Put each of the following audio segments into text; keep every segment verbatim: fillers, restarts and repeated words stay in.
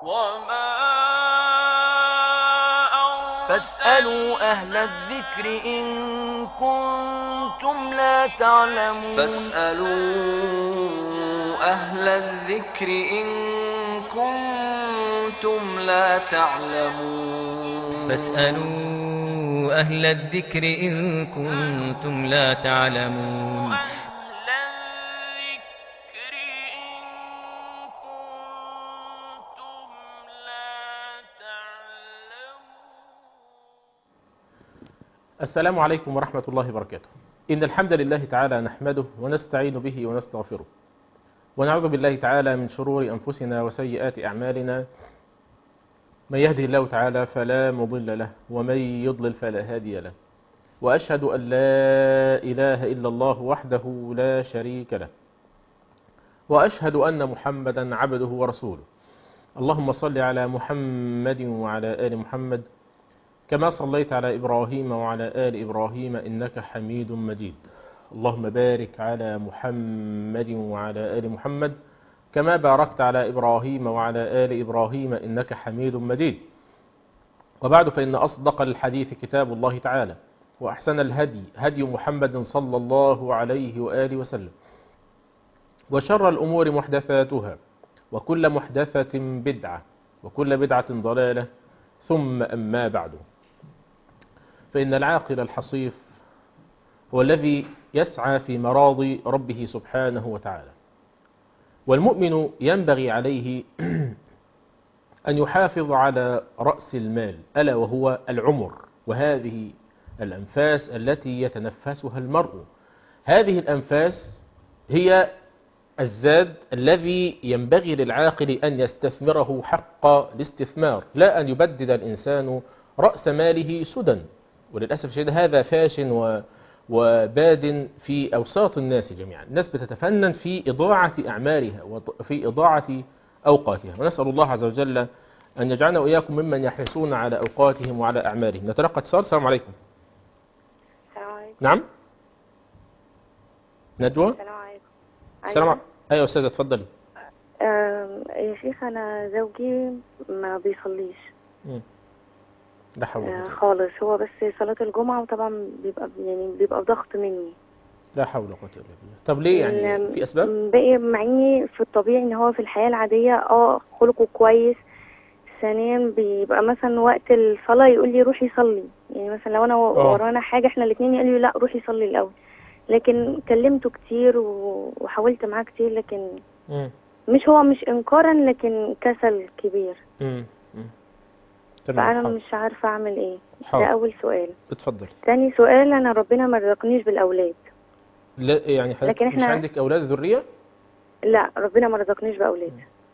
فاسألوا أهل الذكر إن كنتم لا تعلمون فاسألوا أهل الذكر إن كنتم لا تعلمون فاسألوا أهل الذكر إن كنتم لا تعلمون السلام عليكم ورحمة الله وبركاته. إن الحمد لله تعالى نحمده ونستعين به ونستغفره، ونعوذ بالله تعالى من شرور أنفسنا وسيئات أعمالنا. من يهده الله تعالى فلا مضل له، ومن يضلل فلا هادي له. وأشهد أن لا إله إلا الله وحده لا شريك له، وأشهد أن محمدا عبده ورسوله. اللهم صل على محمد وعلى آل محمد كما صليت على إبراهيم وعلى آل إبراهيم إنك حميد مجيد. اللهم بارك على محمد وعلى آل محمد كما باركت على إبراهيم وعلى آل إبراهيم إنك حميد مجيد. وبعد، فإن أصدق الحديث كتاب الله تعالى، وأحسن الهدي هدي محمد صلى الله عليه وآله وسلم، وشر الأمور محدثاتها، وكل محدثة بدعة، وكل بدعة ضلالة، ثم أما بعد، فإن العاقل الحصيف هو الذي يسعى في مراضي ربه سبحانه وتعالى. والمؤمن ينبغي عليه أن يحافظ على رأس المال، ألا وهو العمر، وهذه الأنفاس التي يتنفسها المرء. هذه الأنفاس هي الزاد الذي ينبغي للعاقل أن يستثمره حق الاستثمار، لا أن يبدد الإنسان رأس ماله سدى. وللأسف الشديد هذا فاش وباد في أوساط الناس جميعا. الناس بتتفنن في إضاعة أعمالها وفي إضاعة أوقاتها، ونسأل الله عز وجل أن يجعلنا وإياكم ممن يحرصون على أوقاتهم وعلى أعمالهم. نتلقى اتصال. السلام عليكم. السلام عليكم. نعم ندوة. السلام عليكم. السلام عليكم. أيوة أستاذة اتفضلي. يا شيخ، أنا زوجي ما بيصليش مم. لا حول ولا قوة خالص، هو بس صلاة الجمعة، وطبعا بيبقى يعني بيبقى ضغط مني. لا حول ولا قوة إلا بالله. طب ليه يعني؟ في أسباب؟ باقي معي في الطبيعي إن هو في الحياة العادية اه خلقه كويس. ثانيا بيبقى مثلا وقت الصلاة يقول لي روحي صلي، يعني مثلا لو أنا ورانا حاجة احنا الاثنين يقول لي لا روحي صلي الأول. لكن كلمته كتير وحاولت معاه كتير، لكن مم. مش هو مش إنكارا، لكن كسل كبير. مم. فأنا حاضر. مش عارفة أعمل إيه. حاضر. ده أول سؤال. اتفضل. ثاني سؤال، أنا ربنا ما رزقنيش بالأولاد. لا يعني حضرتك مش عندك أولاد ذرية؟ لا، ربنا ما رزقنيش بأولاد.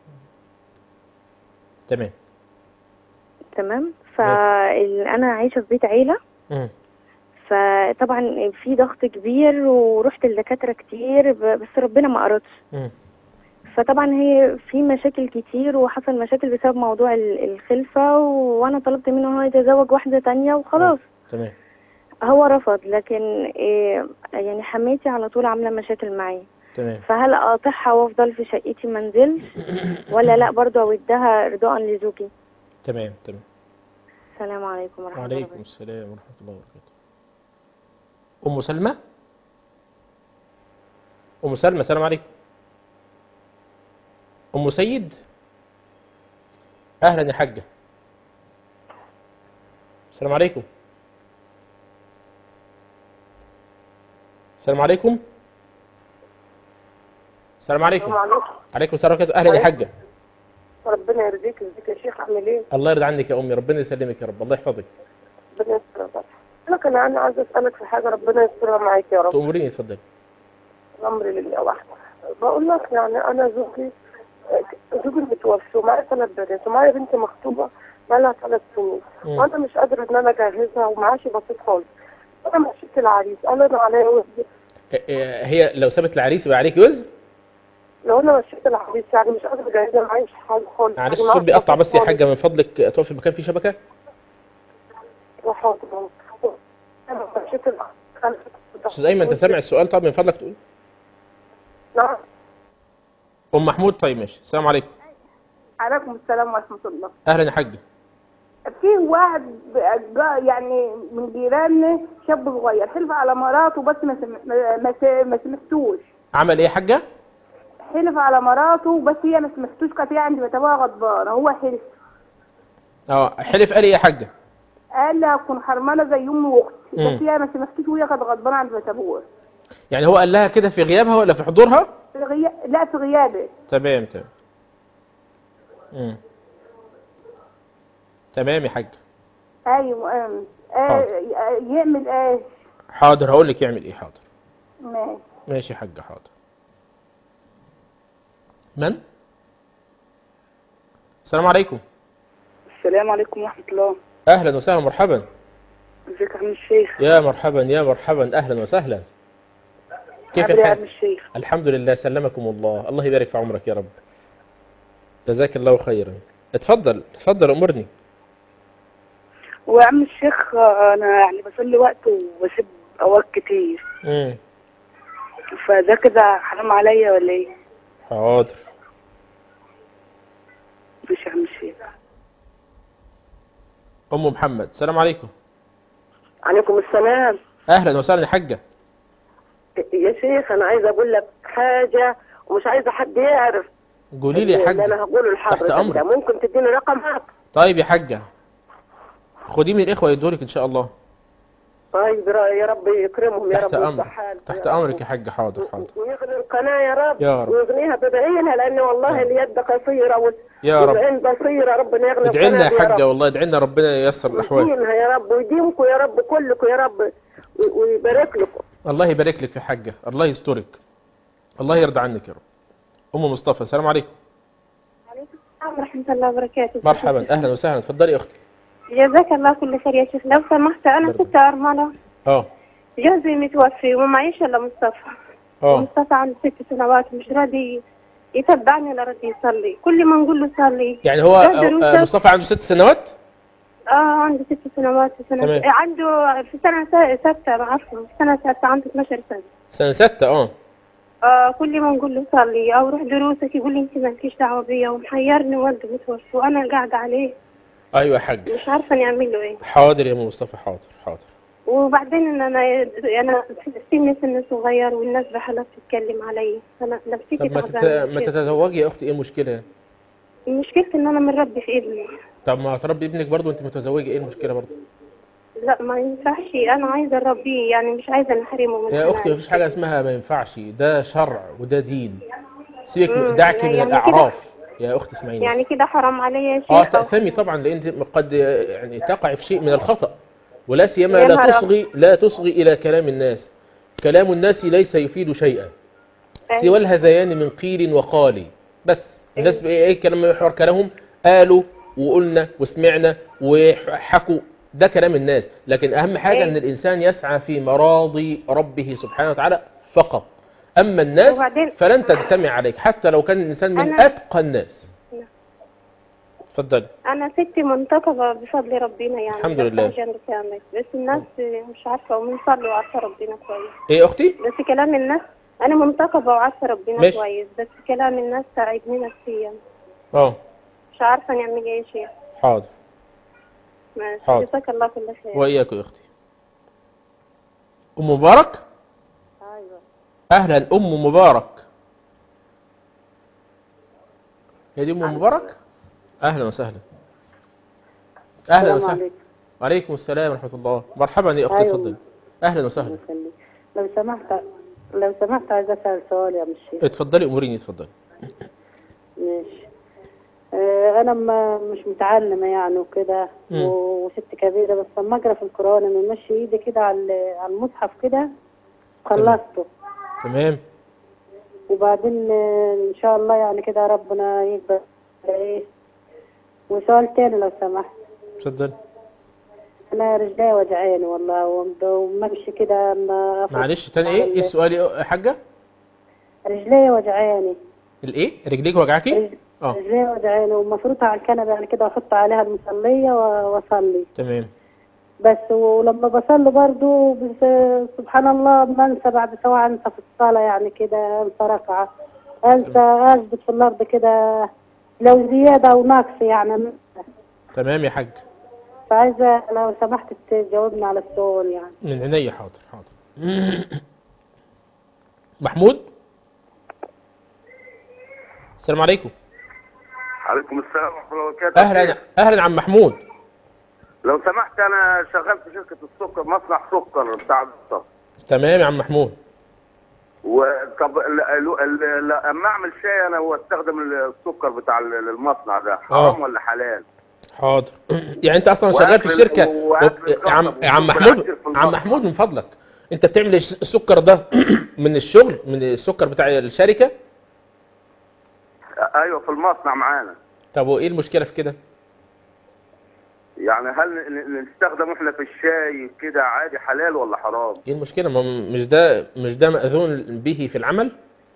تمام تمام. فأنا عايشة في بيت عيلة. مم. فطبعا في ضغط كبير، ورحت لدكاترة كتير، بس ربنا ما أردش. مم. فطبعا هي في مشاكل كتير، وحصل مشاكل بسبب موضوع الخلفة، وانا طلبت منه هو يتزوج واحدة تانية وخلاص. تمام. هو رفض، لكن إيه يعني حماتي على طول عاملة مشاكل معي. تمام. فهل اقاطعها وافضل في شقتي منزلش، ولا لا برضو اودها رضاء لزوجي؟ تمام تمام. السلام عليكم ورحمة الله وبركاته. وعليكم السلام ورحمة الله وبركاته. أم سلمى. أم سلمى السلام عليكم. أم سيد. أهلا يا حاجة. السلام عليكم. السلام عليكم. السلام عليكم. السلام عليكم. عليكم السلام ورحمة الله. أهلا يا حاجة. ربنا يرضيك. ازيك يا شيخ، عامل ايه؟ الله يرضى عنك يا أمي، ربنا يسلمك يا رب، الله يحفظك. ربنا يسترها. لك انا انا عايزه اسالك في حاجه، ربنا يسترها معاك يا رب. تأمريني. اتفضلي. الامر لله وحده. بقول لك يعني انا زوجي زوجي متوفي، ومعايا ثلاث بنات، ومعايا بنت مخطوبه بقالها ثلاث سنين، وانا مش قادره ان انا اجهزها، ومعاشي بسيط خالص. انا مشيت العريس قال انا عليا وزن. هي لو سابت العريس يبقى عليكي وزن؟ لو انا مشيت العريس يعني مش قادره اجهزها، معيش حاجه خالص. معلش الصوت بيقطع بس يا حاجه، من فضلك تقف في مكان فيه شبكه. وحاضر. انا مشيت العريس. استاذ ايمن انت سامع السؤال؟ طب من فضلك تقول. نعم. ام محمود. طيب ماشي. السلام عليكم. عليكم السلام ورحمة الله. اهلا يا حاج. في واحد جا- يعني من جيراننا شاب صغير حلف على مراته بس ما سم- ما ما- ما سمحتوش. عمل ايه يا حاجه؟ حلف على مراته بس هي ما سمحتوش، كانت هي عند بتابعها غضبانه، هو حلف. اه حلف قال ايه يا حاجه؟ قال لها اكون حرمانه زي امي واختي، مم. بس هي ما سمحتوش وهي كانت غضبانه عند بتابعها. يعني هو قال لها كده في غيابها ولا في حضورها؟ في غياب، لا في غيابه. تمام تمام. امم تمام يا حاج. ايوه آه. آه. يعمل ايه؟ حاضر هقول لك يعمل ايه. حاضر ماشي ماشي يا حاج. حاضر. من؟ السلام عليكم. السلام عليكم ورحمة الله. اهلا وسهلا مرحبا. ازيك يا عم الشيخ؟ يا مرحبا يا مرحبا اهلا وسهلا. كيف عامل ايه يا عم الحال؟ الشيخ؟ الحمد لله سلمكم الله. الله يبارك في عمرك يا رب. جزاك الله خيرا. اتفضل اتفضل امرني. ويا عم الشيخ انا يعني بصلي وقت وبسيب اوقات كتير. امم فده كده حرام عليا ولا ايه؟ حاضر. ماشي يا عم الشيخ. ام محمد السلام عليكم. عليكم السلام. اهلا وسهلا يا حاجه. يا شيخ انا عايزه اقول لك حاجه ومش عايزه حد يعرف. قولي لي يا اللي انا حاجه. هقوله تحت لحضرتك امرك. ده ممكن تديني رقمك؟ طيب يا حاجه خديه من الاخوه يدولك ان شاء الله. طيب يا رب يكرمهم يا تحت رب امرك. ويصلح حالهم تحت يا رب. امرك يا حاجه. حاضر حاضر. ويغني القناه يا رب يا رب. ويغنيها بدعينها لان والله يا رب. اليد قصيره وال- يا رب. والعين بصيره. ربنا يغني ادعي لنا القناه يا يا حاجه رب. والله ادعي لنا ربنا ييسر الاحوال. ويديمها يا رب ويديمكم يا رب كلكم يا رب و- ويبارك لكم. الله يبارك لك يا حاجه. الله يسترك. الله يرضى عنك يا رب. ام مصطفى السلام عليكم. وعليكم السلام ورحمة الله وبركاته. مرحبا اهلا وسهلا. اتفضلي يا اختي. جزاك الله كل خير يا شيخ. لو سمحت أنا برضه. ست أرملة، اه جوزي متوفي ومعيش إلا مصطفى. اه مصطفى عنده ست سنوات ومش راضي يتبعني ولا راضي يصلي. كل ما نقول له صلي يعني هو ده دروسه. آه، مصطفى عنده ست سنوات. اه عنده ست سنوات سنة تمام. عنده في سنة سا- ستة ما عارفة في سنة ستة عنده اثناشر سنة. سنه ستة اه اه كل ما نقول له صلي او روح دروسك يقول لي انت مالكيش دعوة بيا ومحيرني والده متوفي وانا قاعدة عليه ايوه يا حاج. مش عارفة نعمل له ايه. حاضر يا ام مصطفى. حاضر حاضر. وبعدين ان انا انا سني سن صغير والناس بحالات تتكلم علي فانا نفسيتي طب ما تت... تعبانة. ما تتزوجي يا اختي. ايه المشكله؟ مشكلتي ان انا مربي في ابني. طب ما تربي ابنك برضه انت متزوجه. ايه المشكله برضه؟ لا ما ينفعش انا عايزة اربيه يعني مش عايزة نحرمه من يا اختي حناني. مفيش حاجه اسمها ما ينفعش. ده شرع وده دين. سيبك من- مم، دعك من يعني الاعراف يا اختي. اسمعيني يعني بس. كده حرام عليا يا شيخ. اه تأثمي طبعا لان انت قد يعني تقع في شيء من الخطأ. ولا سيما يا لا نهار تصغي لا تصغي الى كلام الناس. كلام الناس ليس يفيد شيئا سوى الهذيان من قيل وقال. بس الناس بايه ايه كلام يحور كلامهم قالوا وقلنا وسمعنا وحكوا. ده كلام الناس. لكن اهم حاجة إيه؟ ان الانسان يسعى في مراضي ربه سبحانه وتعالى فقط. اما الناس وبعدين- فلن تجتمع عليك حتى لو كان الانسان من أنا- اتقى الناس. اتفضلي. انا ستي منتقبة بفضل ربنا يعني. الحمد بس لله. عشان كامل. بس الناس مش عارفة وبنصلي وعارفة ربنا كويس. ايه يا اختي؟ بس كلام الناس انا منتقبة وعارفة ربنا ماشي. كويس بس كلام الناس تعبني نفسيا. اه مش عارفة نعمل ايه يا شيخ. حاضر. ماشي. حاضر. جزاك الله كل خير. وإياك يا أختي. أم مبارك. ايوه أهلا أم مبارك. هي دي أم مبارك. أهلا وسهلا. أهلا السلام وسهلا. عليكم. وعليكم السلام ورحمة الله. مرحبا يا أختي. أيوة. اتفضلي. أهلا وسهلا. لو سمحت لو سمحت عايزه اسال سؤال يا مشي. اتفضلي أموريني. اتفضلي. ماشي. آه، انا ما مش متعلمه يعني وكده مم. وست كبيره بس لما اقرا في القران انا ماشي ايدي كده على على المصحف كده خلصته. تمام. وبعدين آه، ان شاء الله يعني كده ربنا يقدر ايه. وسؤال تاني لو سمحت. اتفضلي. انا رجلي وجعاني والله ومد- وممشي كده ما أفوت معلش تاني إيه؟ إيه السؤال يا حاجة؟ رجلي وجعاني. الإيه؟ رجليك وجعاكي؟ رج- اه رجلي وجعاني ومفروضة على الكنبة يعني كده واحط عليها المصلية و- واصلي. تمام. بس ولما بصلي برضو بس- سبحان الله بنسى بعد سواء انسى في الصلاة يعني كده انسى ركعة انسى اسجد في الارض كده لو زيادة أو نقص يعني. تمام يا حاج. فعايزة لو سمحت تجاوبني على السؤال يعني. من عينيا، حاضر حاضر. محمود، السلام عليكم. عليكم السلام ورحمة الله وبركاته. أهلا أهلا عم محمود. لو سمحت أنا شغال في شركة السكر، مصنع سكر بتاع السكر. تمام يا عم محمود. وطب لما أعمل شاي أنا واستخدم السكر بتاع المصنع ده حرام ولا حلال؟ حاضر. يعني أنت أصلا شغال في الشركة و... يا عم يا عم محمود، عم محمود من فضلك، أنت بتعمل السكر ده من الشغل، من السكر بتاع الشركة؟ أيوه في المصنع معانا. طب وإيه المشكلة في كده؟ يعني هل نستخدم احنا في الشاي كده عادي حلال ولا حرام؟ ايه المشكله؟ ما مش ده مش ده مأذون به في العمل؟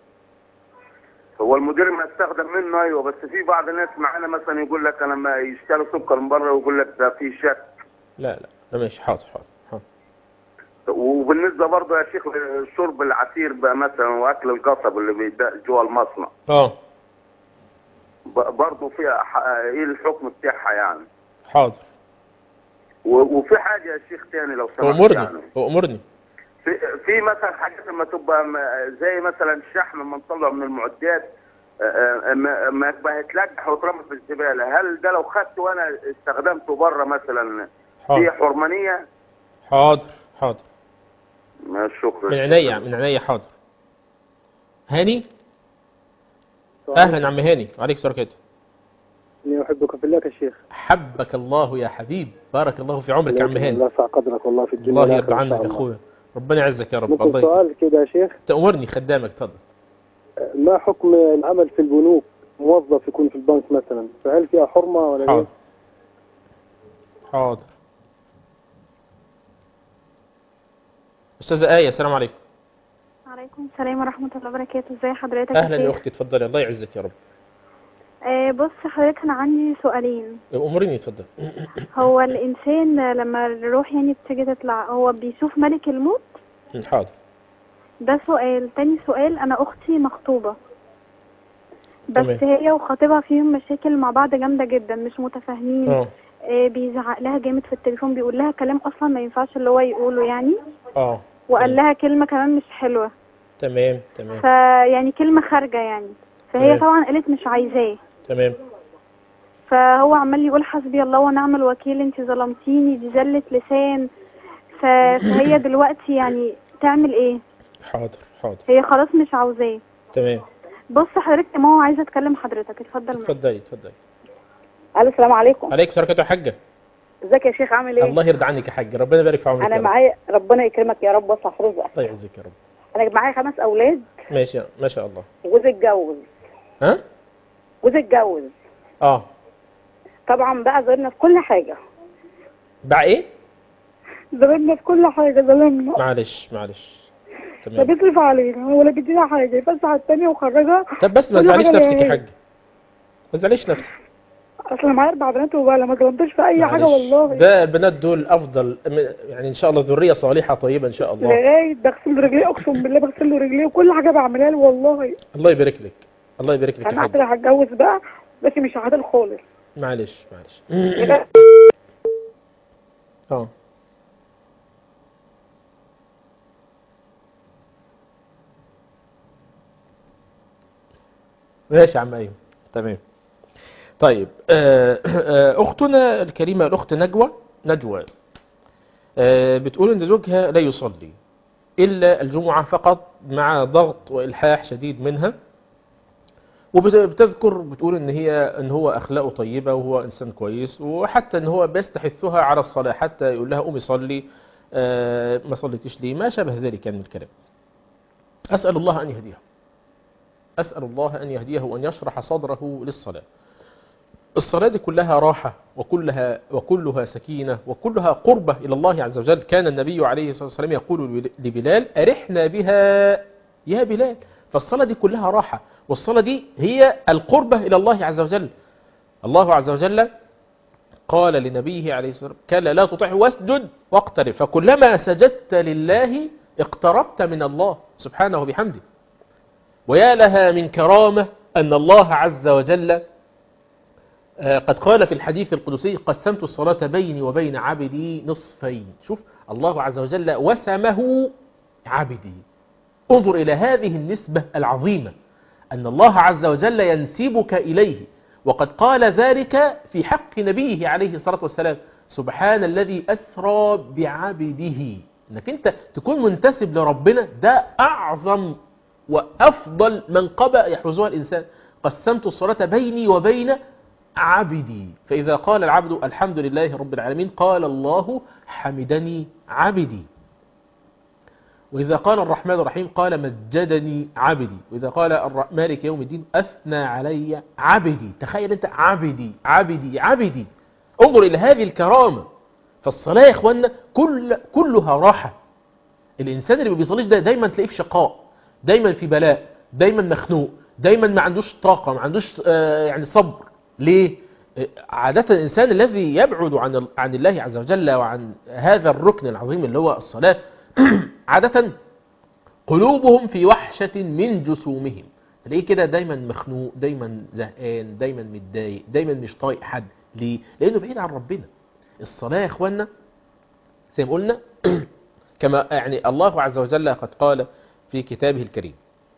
هو المدير ما يستخدم منه ايوه، بس في بعض الناس معانا مثلا يقول لك انا ما يشتري سكر من بره ويقول لك ده في شك. لا لا ده ماشي. حاضر حاضر حاضر. وبالنسبه برضه يا شيخ شرب العصير بقى مثلا واكل القصب اللي بيدق جوه المصنع. اه برضه فيها ايه الحكم بتاعها يعني؟ حاضر. وفي حاجه يا شيخ تاني لو سمحت امرني يعني. امرني. في في مثلا حاجات لما تبقى زي مثلا الشحم لما نطلع من المعدات ما ما هيتلجح ويترمى في الزباله، هل ده لو خدته وانا استخدمته بره مثلا في حرمانيه؟ حاضر حاضر. شكرا. من عينيا من عينيا. حاضر. هاني، اهلا يا عم هاني. وعليكم السلام ورحمه. إني أحبك في الله يا شيخ. حبك الله يا حبيب، بارك الله في عمرك يا عم هاني. الله يرفع قدرك والله في الدنيا. الله يرضى عنك يا اخويا، ربنا يعزك يا رب. ممكن الله سؤال كده يا شيخ؟ تأمرني خدامك. اتفضل. ما حكم العمل في البنوك؟ موظف يكون في البنك مثلا، فهل فيها حرمة ولا حاضر. ايه؟ حاضر. أستاذة آية، السلام عليكم. وعليكم السلام ورحمة الله وبركاته. ازي حضرتك؟ أهلا يا أختي، اتفضلي. الله يعزك يا رب. آه بص حضرتك، أنا عندي سؤالين. أمرني. اتفضل. هو الإنسان لما الروح يعني بتيجي تطلع هو بيشوف ملك الموت؟ حاضر. ده سؤال. تاني سؤال، أنا أختي مخطوبة بس تمام. هي وخطيبها فيهم مشاكل مع بعض جامدة جدا، مش متفاهمين. اه آه بيزعق لها جامد في التليفون، بيقول لها كلام أصلا ما ينفعش اللي هو يقوله يعني. اه وقال لها كلمة كمان مش حلوة. تمام تمام. فيعني كلمة خارجة يعني، فهي تمام. طبعا قالت مش عايزاه. تمام. فهو عمال يقول حسبي الله ونعم الوكيل، انت ظلمتيني، دي زلة لسان. ف- فهي دلوقتي يعني تعمل ايه؟ حاضر حاضر. هي خلاص مش عاوزاه. تمام. بص حضرتك يا ماما عايزه اتكلم حضرتك، اتفضل. اتفضلي اتفضلي. الو السلام عليكم. عليكم السلام ورحمة الله يا حاجة. ازيك يا شيخ، عامل ايه؟ الله يرضى عنك يا حاج، ربنا يبارك في عمرك. انا معايا، ربنا يكرمك يا رب ويصلح رزقك. الله يعزك يا رب. انا معايا خمس اولاد. ماشي ما شاء الله. وجوزي اتجوز. ها؟ جوزي اتجوز. اه طبعا بقى ظلمنا في كل حاجه. بقى ايه؟ ظلمنا في كل حاجه، ظلمنا. معلش معلش. لا تمام. بيصرف علينا ولا بيدينا حاجه، بس على الثانيه وخرجها. طب بس ما كل تزعليش حاجة نفسك يا ليه؟ حاج، ما تزعليش نفسك. اصل انا معايا اربع بنات وبقى ما ظلمتش في اي حاجه معلش. والله. ده البنات دول افضل يعني ان شاء الله، ذريه صالحه طيبه ان شاء الله. لغايه بغسل له رجليه، اقسم بالله بغسل له رجليه وكل حاجه بعملها له والله. الله يبارك لك، الله يبارك لك يا انا حاج. عارفه هتجوز بقى بس مش عادل خالص. معلش معلش. اه ماشي يا عم ايمن. تمام. طيب آه، آه، اختنا الكريمه الاخت نجوى نجوى آه، بتقول ان زوجها لا يصلي الا الجمعه فقط مع ضغط والحاح شديد منها، وبتذكر بتقول ان هي ان هو اخلاقه طيبه وهو انسان كويس، وحتى ان هو بيستحثها على الصلاه، حتى يقول لها قومي صلي، آه، ما صليتيش ليه، ما شابه ذلك يعني من الكلام. اسال الله ان يهديها، اسال الله ان يهديه وان يشرح صدره للصلاه. الصلاة دي كلها راحة وكلها وكلها سكينة وكلها قربة إلى الله عز وجل. كان النبي عليه الصلاة والسلام يقول لبلال أرحنا بها يا بلال. فالصلاة دي كلها راحة، والصلاة دي هي القربة إلى الله عز وجل. الله عز وجل قال لنبيه عليه الصلاة والسلام كلا لا تطعه واسجد واقترب، فكلما سجدت لله اقتربت من الله سبحانه وبحمده. ويا لها من كرامة أن الله عز وجل قد قال في الحديث القدسي قسمت الصلاة بيني وبين عبدي نصفين. شوف الله عز وجل وسمه عبدي. انظر إلى هذه النسبة العظيمة أن الله عز وجل ينسبك إليه، وقد قال ذلك في حق نبيه عليه الصلاة والسلام سبحان الذي أسرى بعبده. أنك أنت تكون منتسب لربنا ده أعظم وأفضل منقبة يحوزها الإنسان. قسمت الصلاة بيني وبين عبدي، فإذا قال العبد الحمد لله رب العالمين قال الله حمدني عبدي. وإذا قال الرحمن الرحيم قال مجدني عبدي. وإذا قال مالك يوم الدين أثنى علي عبدي. تخيل أنت عبدي عبدي عبدي. انظر إلى هذه الكرامة. فالصلاة يا إخواننا كل كلها راحة. الإنسان اللي ما بيصليش ده دايما تلاقيه في شقاء، دايما في بلاء، دايما مخنوق، دايما ما عندوش طاقة، ما عندوش آه يعني صبر. ليه؟ عادة الإنسان الذي يبعد عن عن الله عز وجل وعن هذا الركن العظيم اللي هو الصلاة عادة قلوبهم في وحشة من جسومهم. تلاقيه كده دايما مخنوق، دايما زهقان، دايما متضايق، دايما مش طايق حد. ليه؟ لأنه بعيد عن ربنا. الصلاة يا إخواننا زي ما قلنا كما يعني الله عز وجل قد قال في كتابه الكريم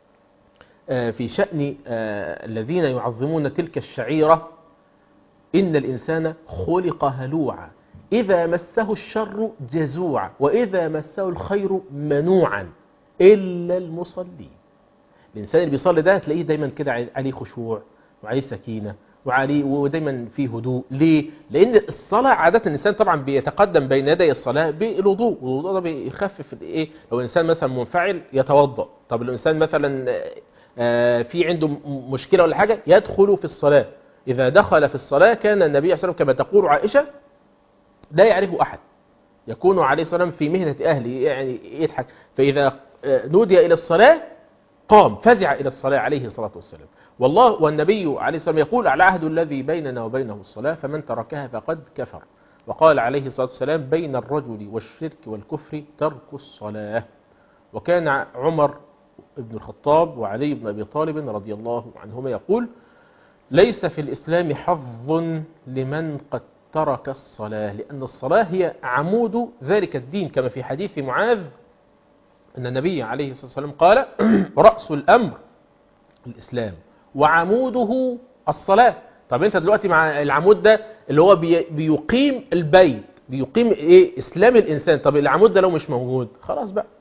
في شأن الذين يعظمون تلك الشعيرة إن الإنسان خلق هلوعا إذا مسه الشر جزوعا وإذا مسه الخير منوعا إلا المصلين. الإنسان اللي بيصلي ده تلاقيه دايما كده عليه خشوع وعليه سكينة وعليه ودايما فيه هدوء. ليه؟ لأن الصلاة عادة الإنسان طبعا بيتقدم بين يدي الصلاة بالوضوء، والوضوء ده بيخفف الإيه؟ لو الإنسان مثلا منفعل يتوضأ. طب لو الإنسان مثلا في عنده مشكلة ولا حاجة يدخل في الصلاة. إذا دخل في الصلاة كان النبي عليه الصلاة والسلام كما تقول عائشة لا يعرفه أحد، يكون عليه الصلاة والسلام في مهنة أهله يعني يضحك، فإذا نودي إلى الصلاة قام فزع إلى الصلاة عليه الصلاة والسلام. والله والنبي عليه الصلاة والسلام يقول العهد الذي بيننا وبينه الصلاة فمن تركها فقد كفر. وقال عليه الصلاة والسلام بين الرجل والشرك والكفر ترك الصلاة. وكان عمر بن الخطاب وعلي بن أبي طالب رضي الله عنهما يقول ليس في الإسلام حظ لمن قد ترك الصلاة، لأن الصلاة هي عمود ذلك الدين، كما في حديث معاذ أن النبي عليه الصلاة والسلام قال رأس الأمر الإسلام وعموده الصلاة. طب أنت دلوقتي مع العمود ده اللي هو بيقيم البيت، بيقيم إيه؟ إسلام الإنسان. طب العمود ده لو مش موجود خلاص بقى.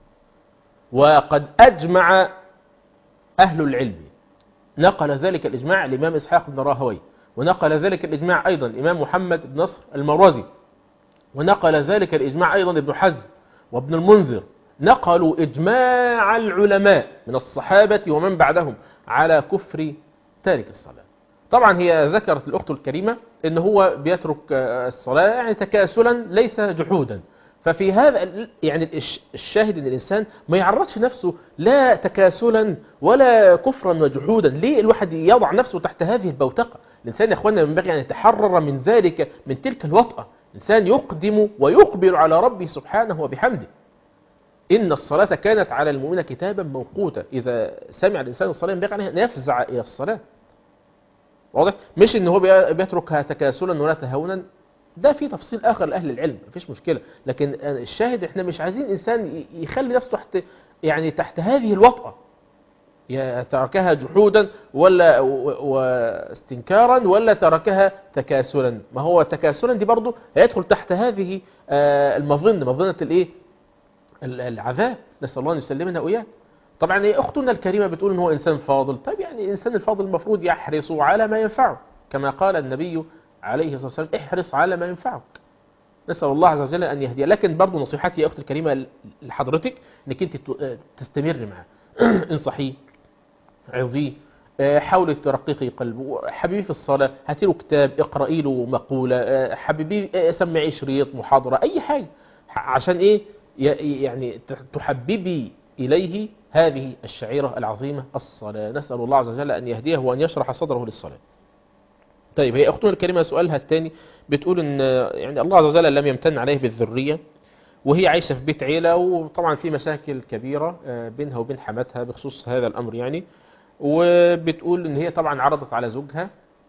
وقد أجمع أهل العلم، نقل ذلك الإجماع الإمام إسحاق بن راهوي، ونقل ذلك الإجماع أيضا الإمام محمد بن نصر المروزي، ونقل ذلك الإجماع أيضا ابن حزم وابن المنذر. نقلوا إجماع العلماء من الصحابة ومن بعدهم على كفر تارك الصلاة. طبعا هي ذكرت الأخت الكريمة إن هو بيترك الصلاة يعني تكاسلا ليس جحودا. ففي هذا يعني الشاهد ان الانسان ما يعرضش نفسه لا تكاسلا ولا كفرا وجحودا. ليه الواحد يضع نفسه تحت هذه البوتقة؟ الانسان يا اخواننا ينبغي ان يتحرر من ذلك، من تلك الوطأة. الانسان يقدم ويقبل على ربه سبحانه وبحمده. ان الصلاة كانت على المؤمنين كتابا موقوتا. اذا سمع الانسان الصلاة ينبغي عليه ان يفزع الى الصلاة. واضح؟ مش ان هو بيتركها تكاسلا ولا تهاونا، ده في تفصيل آخر لأهل العلم مفيش مشكلة. لكن الشاهد احنا مش عايزين إنسان يخلي نفسه تحت يعني تحت هذه الوطأة، تركها جحودا ولا واستنكارا ولا تركها تكاسلا. ما هو تكاسلا دي برضو هيدخل تحت هذه المظنة، مظنة الايه؟ العذاب. نسأل الله أن يسلمنا وإياه. طبعا أختنا الكريمة بتقول إن هو إنسان فاضل. طيب يعني الإنسان الفاضل المفروض يحرص على ما ينفعه، كما قال النبي عليه الصلاة والسلام احرص على ما ينفعك. نسأل الله عز وجل أن يهدي. لكن برضو نصيحتي يا أختي الكريمة لحضرتك أنك أنت تستمر معه. انصحيه، عظيه، حاولي ترققي قلبه. حبيبي في الصلاة هاتي له كتاب، اقرأي له مقولة، حبيبي سمعي شريط، محاضرة، أي حاجة، عشان إيه يعني تحببي إليه هذه الشعيرة العظيمة الصلاة. نسأل الله عز وجل أن يهديه وأن يشرح صدره للصلاة. طيب هي أختنا الكريمة سؤالها الثاني بتقول إن يعني الله عز وجل لم يمتن عليه بالذرية، وهي عايشة في بيت عيلة، وطبعا في مشاكل كبيرة بينها وبين حماتها بخصوص هذا الأمر يعني. وبتقول إن هي طبعا عرضت على زوجها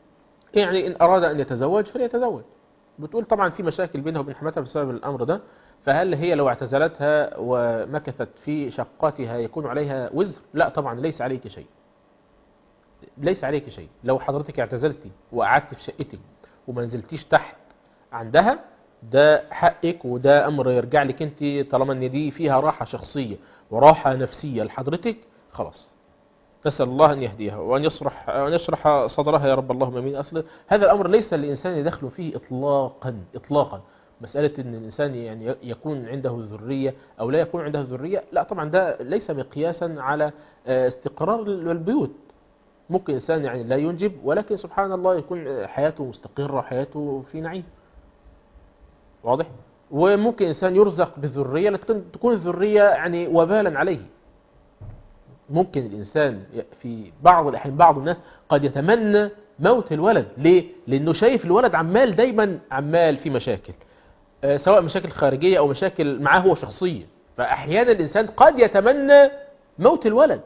يعني إن أراد أن يتزوج فليتزوج. بتقول طبعا في مشاكل بينها وبين حماتها بسبب الأمر ده، فهل هي لو اعتزلتها ومكثت في شقتها يكون عليها وزر؟ لا طبعا، ليس عليك شيء، ليس عليك شيء. لو حضرتك اعتزلتي وقعدت في شقتك وما نزلتيش تحت عندها، ده حقك وده أمر يرجع لك أنت، طالما أن دي فيها راحة شخصية وراحة نفسية لحضرتك، خلاص. نسأل الله أن يهديها وأن يشرح وأن يشرح صدرها يا رب، اللهم امين. أصل هذا الأمر ليس للإنسان يدخل فيه إطلاقا إطلاقا. مسألة أن الإنسان يعني يكون عنده ذرية أو لا يكون عنده ذرية، لا طبعا ده ليس مقياسا على استقرار البيوت. ممكن إنسان يعني لا ينجب، ولكن سبحان الله يكون حياته مستقرة، حياته في نعيم، واضح. وممكن إنسان يرزق بالذرية لكن تكون الذرية يعني وبالا عليه. ممكن الإنسان في بعض الأحيان بعض الناس قد يتمنى موت الولد. ليه؟ لأنه شايف الولد عمال دايما عمال في مشاكل، آه سواء مشاكل خارجية أو مشاكل معاه هو شخصية، فأحيانا الإنسان قد يتمنى موت الولد.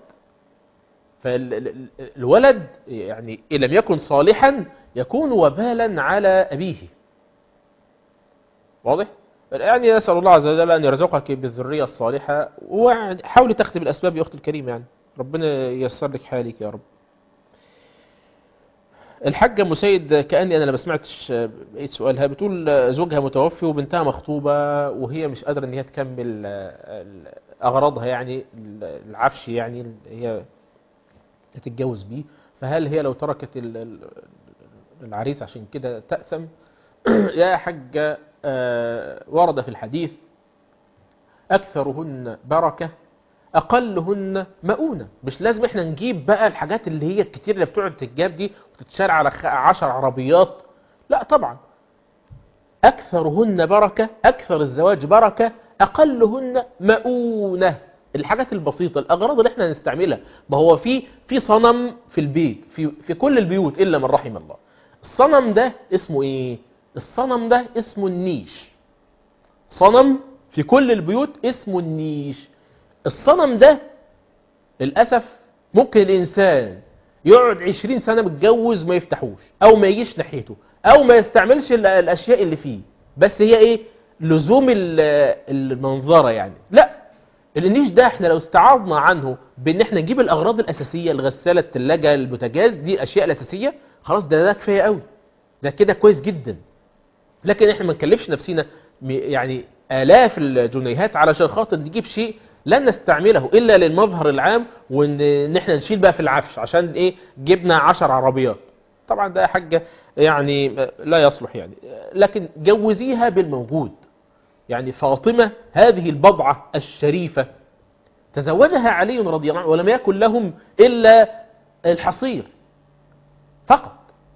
فالولد يعني إن لم يكن صالحا يكون وبالا على أبيه، واضح؟ يعني نسأل الله عز وجل أن يرزقك بالذرية الصالحة، وحاولي تخدم بالأسباب يا أختي الكريمة، يعني ربنا ييسر لك حالك يا رب. الحاجة مسيد، كأني أنا ما سمعتش بقية سؤالها، بتقول زوجها متوفي وبنتها مخطوبة وهي مش قادرة أن هي تكمل أغراضها، يعني العفش يعني هي تتجوز بيه، فهل هي لو تركت العريس عشان كده تأثم؟ يا حاجة آه ورد في الحديث أكثرهن بركة أقلهن مؤونة. مش لازم احنا نجيب بقى الحاجات اللي هي الكتير اللي بتقعد تتجاب دي وتتشال على عشر عربيات، لا طبعا. أكثرهن بركة، أكثر الزواج بركة، أقلهن مؤونة. الحاجات البسيطة، الأغراض اللي احنا نستعملها. ما هو في في صنم في البيت، في في كل البيوت إلا من رحم الله. الصنم ده اسمه ايه؟ الصنم ده اسمه النيش. صنم في كل البيوت اسمه النيش. الصنم ده للأسف ممكن الإنسان يقعد عشرين سنة متجوز ما يفتحوش أو ما يجيش ناحيته أو ما يستعملش الأشياء اللي فيه، بس هي إيه؟ لزوم المنظرة يعني. لا، النيش ده احنا لو استعرضنا عنه بان احنا نجيب الأغراض الأساسية، الغسالة، الثلاجة، البوتاجاز، دي الأشياء الأساسية، خلاص ده ده كفاية قوي، ده كده كويس جدا. لكن احنا ما نكلفش نفسنا يعني آلاف الجنيهات علشان خاطر نجيب شيء لن نستعمله إلا للمظهر العام، وإن احنا نشيل بقى في العفش عشان إيه؟ جبنا عشر عربيات. طبعا ده حاجة يعني لا يصلح يعني. لكن جوزيها بالموجود. يعني فاطمة هذه البضعة الشريفة تزوجها علي رضي الله عنه ولم يكن لهم إلا الحصير فقط.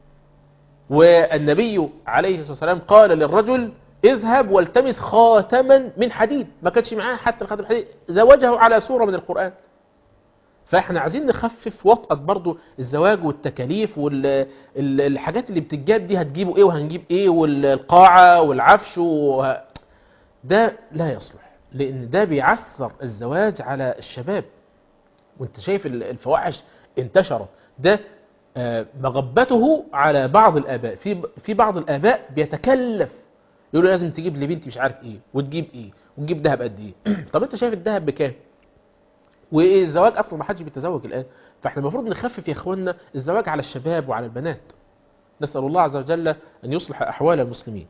والنبي عليه الصلاة والسلام قال للرجل اذهب والتمس خاتما من حديد، ما كانش معاه حتى الخاتم الحديد، زوجه على سورة من القرآن. فاحنا عايزين نخفف وطأة برضو الزواج والتكاليف والحاجات اللي بتتجاب دي، هتجيبوا ايه وهنجيب ايه، والقاعة والعفش وه... ده لا يصلح، لان ده بيعثر الزواج على الشباب. وانت شايف الفواحش انتشرت، ده مغبته على بعض الآباء. في في بعض الآباء بيتكلف يقولوا لازم تجيب لبنتي مش عارف ايه وتجيب ايه وتجيب ذهب قد ايه. طب انت شايف الذهب بكام؟ والزواج اصلا ما حدش بيتزوج الان. فاحنا المفروض نخفف يا اخواننا الزواج على الشباب وعلى البنات. نسأل الله عز وجل ان يصلح احوال المسلمين.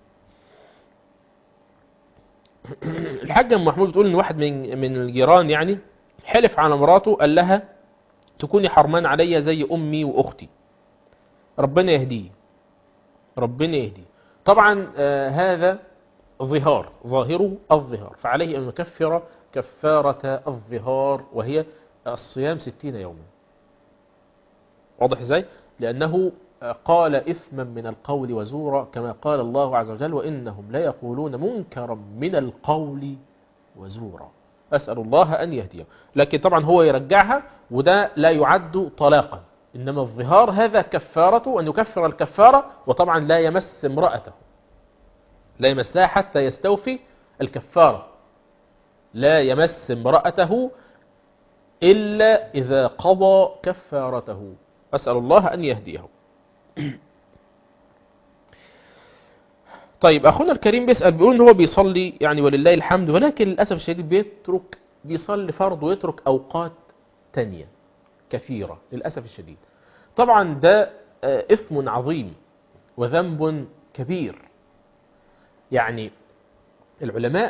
الحاجة ام محمود بتقول ان واحد من من الجيران يعني حلف على مراته، قال لها تكوني حرمان عليا زي امي واختي. ربنا يهديه، ربنا يهديه. طبعا آه هذا ظهار، ظاهره الظهار، فعليه أن يكفر كفارة الظهار وهي الصيام ستين يوما. واضح ازاي؟ لأنه قال إثما من القول وزورا، كما قال الله عز وجل وإنهم لا يقولون منكرا من القول وزورا. أسأل الله أن يهديه. لكن طبعا هو يرجعها وده لا يعد طلاقا، إنما الظهار هذا كفارته أن يكفر الكفارة، وطبعا لا يمس امرأته، لا يمسها حتى يستوفي الكفارة، لا يمس امرأته إلا إذا قضى كفارته. أسأل الله أن يهديه. طيب أخونا الكريم بيسأل بيقول إن هو بيصلي يعني ولله الحمد، ولكن للأسف الشديد بيترك بيصلي فرض ويترك أوقات تانية كثيرة للأسف الشديد. طبعا ده إثم عظيم وذنب كبير. يعني العلماء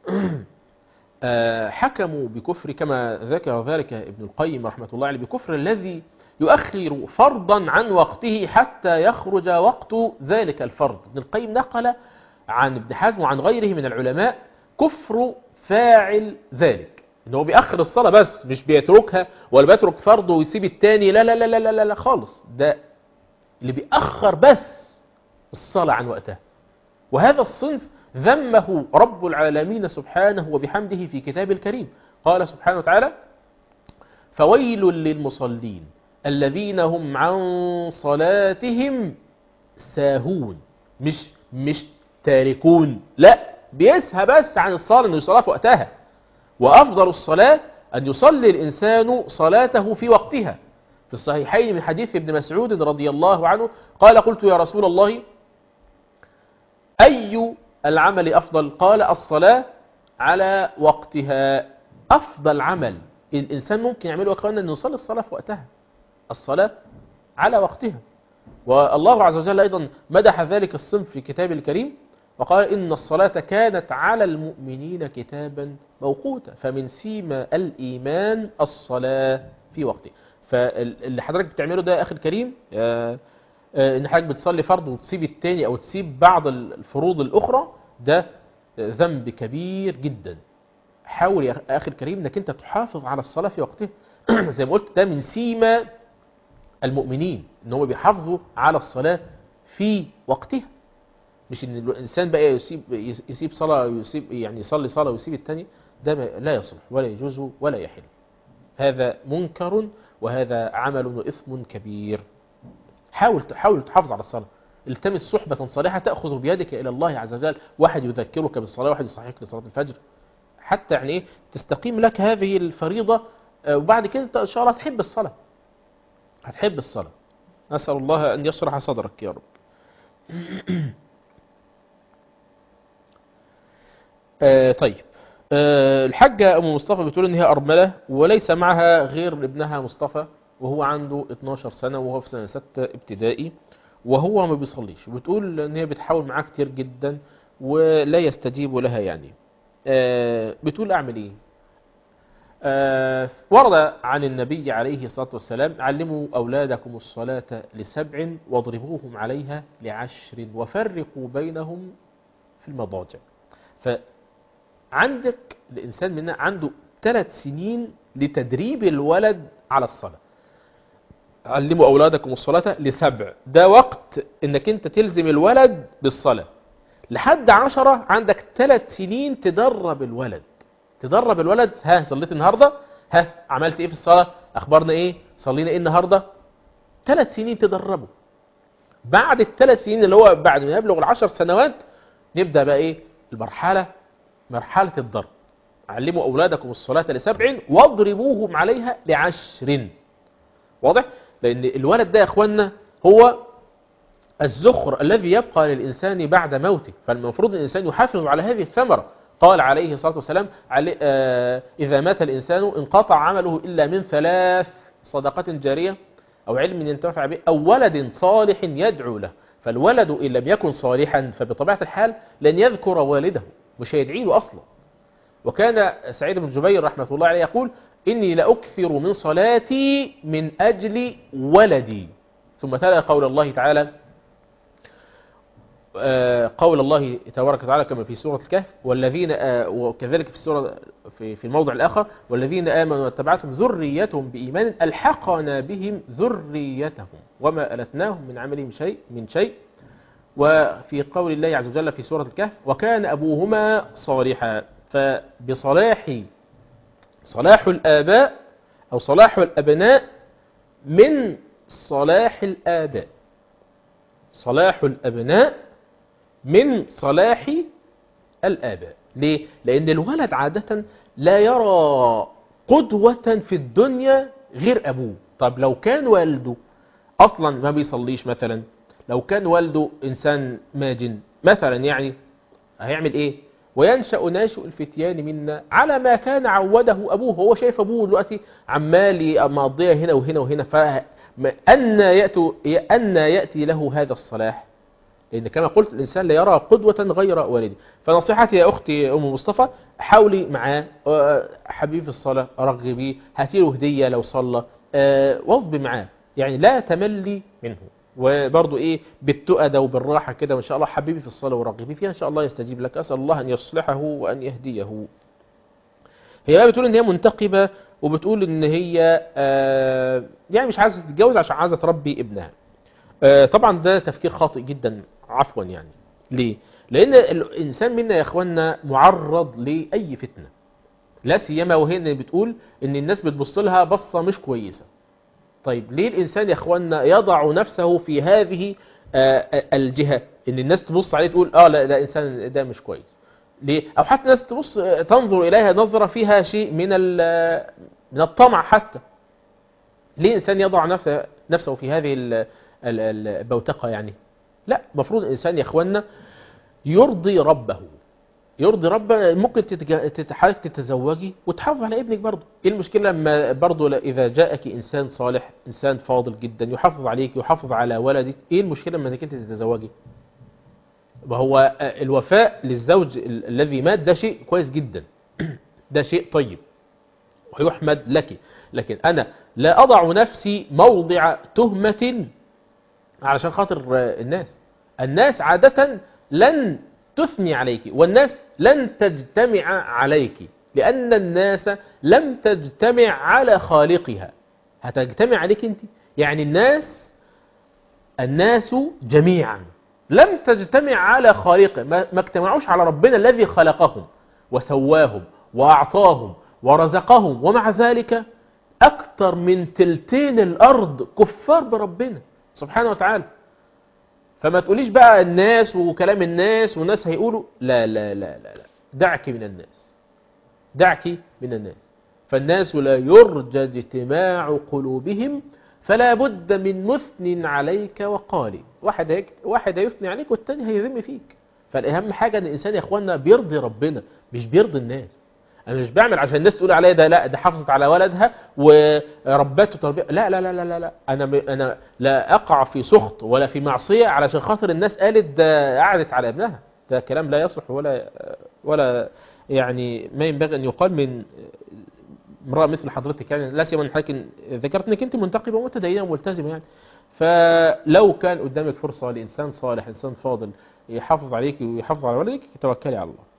حكموا بكفر كما ذكر ذلك ابن القيم رحمة الله عليه، بكفر الذي يؤخر فرضا عن وقته حتى يخرج وقت ذلك الفرض. ابن القيم نقل عن ابن حزم وعن غيره من العلماء كفر فاعل ذلك، انه هو بيأخر الصلاة بس مش بيتركها ولا بيترك فرض ويسيب التاني، لا لا لا لا لا لا خالص، ده اللي بيأخر بس الصلاة عن وقتها. وهذا الصنف ذمه رب العالمين سبحانه وبحمده في كتاب الكريم. قال سبحانه وتعالى: فويل للمصلين الذين هم عن صلاتهم ساهون، مش مش تاركون، لا بيسهى بس عن الصلاة انه يصلي في وقتها. وافضل الصلاة ان يصلي الانسان صلاته في وقتها. في الصحيحين من حديث ابن مسعود رضي الله عنه قال: قلت يا رسول الله اي العمل افضل؟ قال: الصلاة على وقتها. افضل عمل الانسان ممكن يعمله اخوانا ان يصلي الصلاة في وقتها، الصلاة على وقتها. والله عز وجل أيضا مدح ذلك الصنف في كتاب الكريم وقال: إن الصلاة كانت على المؤمنين كتابا موقوتا فمن سيما الإيمان الصلاة في وقته. فاللي حضرتك بتعمله ده يا أخي الكريم، إن حضرتك بتصلي فرض وتسيب التاني أو تسيب بعض الفروض الأخرى، ده ذنب كبير جدا. حاول يا أخي الكريم أنك أنت تحافظ على الصلاة في وقتها. زي ما قلت ده من سيما المؤمنين، ان هم بيحافظوا على الصلاة في وقتها، مش ان الانسان بقى يسيب يسيب صلاة ويسيب يعني يصلي صلاة ويسيب الثاني، ده لا يصلح ولا يجوز ولا يحل. هذا منكر وهذا عمل وإثم كبير. حاول حاول تحافظ على الصلاة، التمس صحبة صالحة تأخذ بيدك إلى الله عز وجل، واحد يذكرك بالصلاة، واحد يصحيك لصلاة الفجر، حتى يعني ايه تستقيم لك هذه الفريضة، وبعد كده انت ان شاء الله هتحب الصلاة، هتحب الصلاة. نسأل الله أن يشرح صدرك يا رب. آه طيب، آه الحاجة أم مصطفى بتقول إن هي أرملة وليس معها غير ابنها مصطفى، وهو عنده اتناشر سنة وهو في سنة ستة ابتدائي، وهو ما بيصليش. بتقول إن هي بتحاول معاه كتير جدا ولا يستجيب لها يعني. آه بتقول أعمل إيه؟ آه ورد عن النبي عليه الصلاة والسلام: علموا أولادكم الصلاة لسبع واضربوهم عليها لعشر وفرقوا بينهم في المضاجع. فعندك الإنسان منا عنده ثلاث سنين لتدريب الولد على الصلاة. علموا أولادكم الصلاة لسبع، ده وقت إنك أنت تلزم الولد بالصلاة. لحد عشرة عندك ثلاث سنين تدرب الولد، تدرب الولد. ها صليت النهاردة؟ ها عملت ايه في الصلاة؟ اخبارنا ايه؟ صلينا ايه النهاردة؟ ثلاث سنين تدربه. بعد الثلاث سنين اللي هو بعد ما يبلغ العشر سنوات نبدأ بقى ايه؟ المرحلة مرحلة الضرب. علموا اولادكم الصلاة لسبع واضربوهم عليها لعشر. واضح؟ لان الولد ده يا اخوانا هو الزخر الذي يبقى للإنسان بعد موته، فالمفروض الإنسان يحافظ على هذه الثمرة. قال عليه الصلاة والسلام: إذا مات الإنسان انقطع عمله إلا من ثلاث: صدقة جارية أو علم ينتفع به أو ولد صالح يدعو له. فالولد إن لم يكن صالحا فبطبيعة الحال لن يذكر والده، مش هيدعي له أصلا. وكان سعيد بن جبير رحمة الله عليه يقول: إني لأكثر من صلاتي من أجل ولدي. ثم تلا قول الله تعالى، قول الله تبارك وتعالى كما في سورة الكهف: والذين وكذلك في السورة في في الموضع الآخر: والذين آمنوا واتبعتهم ذريتهم بإيمان ألحقنا بهم ذريتهم وما ألتناهم من عملهم شيء من شيء. وفي قول الله عز وجل في سورة الكهف: وكان أبوهما صالحا. فبصلاح صلاح الآباء أو صلاح الأبناء من صلاح الآباء، صلاح الأبناء من صلاح الآباء. ليه؟ لأن الولد عادة لا يرى قدوة في الدنيا غير أبوه. طب لو كان والده أصلا ما بيصليش مثلا، لو كان والده إنسان ماجن، مثلا يعني هيعمل ايه؟ وينشأ ناشئ الفتيان منا على ما كان عوده أبوه. هو شايف أبوه دلوقتي عمال مقضيها هنا وهنا وهنا، فأن يأتي, أن يأتي له هذا الصلاح؟ لأن كما قلت الإنسان لا يرى قدوة غير والده. فنصيحتي يا أختي أم مصطفى، حاولي معاه، حبيبي في الصلاة، رغبيه، هاتيله هدية لو صلى، واظبي معاه، يعني لا تملي منه. وبرضو ايه بالتؤدة وبالراحة كده، وان شاء الله حبيبي في الصلاة ورغبي فيها، ان شاء الله يستجيب لك. اسأل الله ان يصلحه وان يهديه. هي بقى بتقول ان هي منتقبة، وبتقول ان هي آه يعني مش عايزة تتجوز عشان عايزة تربي ابنها. آه طبعا ده تفكير خاطئ جدا، عفوا يعني. ليه؟ لان الانسان منا يا اخوانا معرض لاي فتنة، لا سيما وهي بتقول ان الناس بتبص لها بصة مش كويسة. طيب ليه الإنسان يا أخوانا يضع نفسه في هذه الجهة، إن الناس تبص عليه تقول آه لا ده إنسان ده مش كويس؟ ليه؟ أو حتى الناس تبص تنظر إليها نظرة فيها شيء من من الطمع حتى. ليه إنسان يضع نفسه نفسه في هذه البوتقة يعني؟ لا، مفروض الإنسان يا أخوانا يرضي ربه، يرضي ربنا. ممكن تتحرك تتزوجي وتحافظ على ابنك برضه. ايه المشكلة لما برضه اذا جاءك انسان صالح، انسان فاضل جدا يحافظ عليك يحافظ على ولدك، ايه المشكلة لما انك انت تتزوجي؟ وهو الوفاء للزوج الذي مات ده شيء كويس جدا، ده شيء طيب ويحمد لك. لكن انا لا اضع نفسي موضع تهمة علشان خاطر الناس. الناس عادة لن تثني عليك، والناس لن تجتمع عليك، لأن الناس لم تجتمع على خالقها. هتجتمع عليك أنت؟ يعني الناس الناس جميعا لم تجتمع على خالقه، ما اجتمعوش على ربنا الذي خلقهم وسواهم وأعطاهم ورزقهم، ومع ذلك أكثر من تلتين الأرض كفار بربنا سبحانه وتعالى. فما تقوليش بقى الناس وكلام الناس والناس هيقولوا، لا لا لا لا, لا. دعك من الناس، دعك من الناس. فالناس لا يرجى اجتماع قلوبهم، فلا بد من مثن عليك وقالي. واحد هيك واحد هيثني عليك والتاني هيذم فيك. فالأهم حاجة ان الإنسان يا اخوانا بيرضي ربنا مش بيرضي الناس. انا مش بعمل عشان الناس تقول عليا ده لا ده حافظت على ولدها وربته تربيه، لا لا لا لا لا انا انا لا اقع في سخط ولا في معصيه علشان خاطر الناس قالت ده قعدت على ابنها. ده كلام لا يصح ولا ولا يعني ما ينبغي ان يقال من امراه مثل حضرتك، يعني لا سيما حضرتك ذكرت انك انت منتقبه ومتدينه وملتزمه يعني. فلو كان قدامك فرصه لانسان صالح انسان فاضل يحافظ عليك ويحافظ على ولدك، توكلي على الله.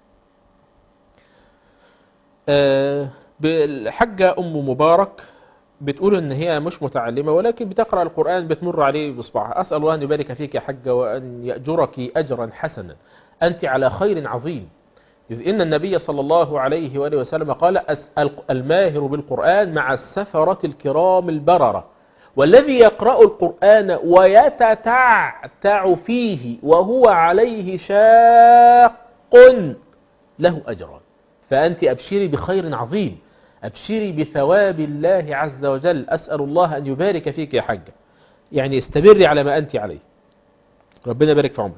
أه بالحجة أم مبارك بتقول إن هي مش متعلمة ولكن بتقرأ القرآن بتمر عليه بإصبعها. أسأل الله أن يبارك فيك يا حجة وأن يأجرك أجرا حسنا، أنت على خير عظيم. إذ إن النبي صلى الله عليه وآله وسلم قال الماهر بالقرآن مع السفرة الكرام البررة، والذي يقرأ القرآن ويتتعتع فيه وهو عليه شاق له أجران. فأنت أبشري بخير عظيم، أبشري بثواب الله عز وجل. أسأل الله أن يبارك فيك يا حجة، يعني استمري على ما أنت عليه، ربنا يبارك في عمرك.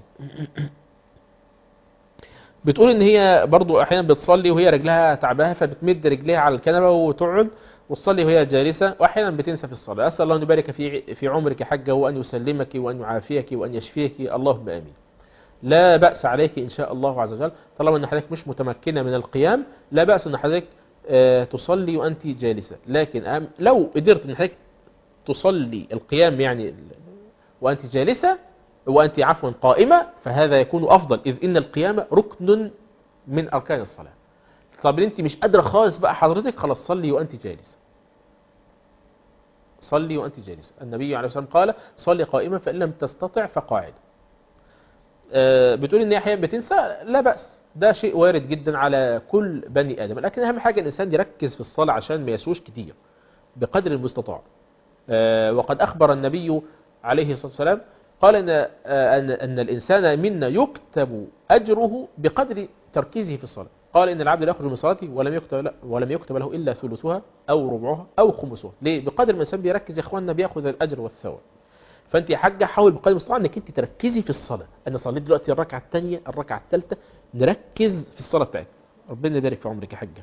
بتقول إن هي برضو أحيانا بتصلي وهي رجلها تعبها، فبتمد رجلها على الكنبة وتقعد وتصلي وهي جالسة، وأحيانا بتنسى في الصلاة. أسأل الله أن يبارك في في عمرك يا حجة، وأن يسلمك وأن يعافيك وأن يشفيك، اللهم آمين. لا بأس عليك إن شاء الله عز وجل، طالما أن حضرتك مش متمكنة من القيام، لا بأس أن حضرتك تصلي وأنت جالسة. لكن لو قدرت أن حضرتك تصلي القيام يعني وأنت جالسة وأنت عفوا قائمة، فهذا يكون أفضل، إذ إن القيام ركن من أركان الصلاة. طب أنت مش قادرة خالص بقى حضرتك، خلاص صلي وأنت جالسة، صلي وأنت جالسة. النبي عليه الصلاة والسلام قال صلي قائمة فإن لم تستطع فقاعد. بتقول ان هي احيانا بتنسى، لا بأس، ده شيء وارد جدا على كل بني آدم. لكن اهم حاجة الانسان يركز في الصلاة عشان ما يسوش كتير بقدر المستطاع. وقد اخبر النبي عليه الصلاة والسلام قال ان ان, أن الانسان منا يكتب اجره بقدر تركيزه في الصلاة. قال ان العبد لا يخرج من صلاته ولم يكتب له ولم يكتب له الا ثلثها او ربعها او خمسها. ليه؟ بقدر ما الانسان بيركز يا اخواننا بياخذ الاجر والثواب. فانت يا حاجه حاول بقدر المستطاع انك انت تركزي في الصلاه. انا صليت دلوقتي الركعه الثانيه الركعه الثالثه، نركز في الصلاه بتاعتك. ربنا يبارك في عمرك يا حاجه.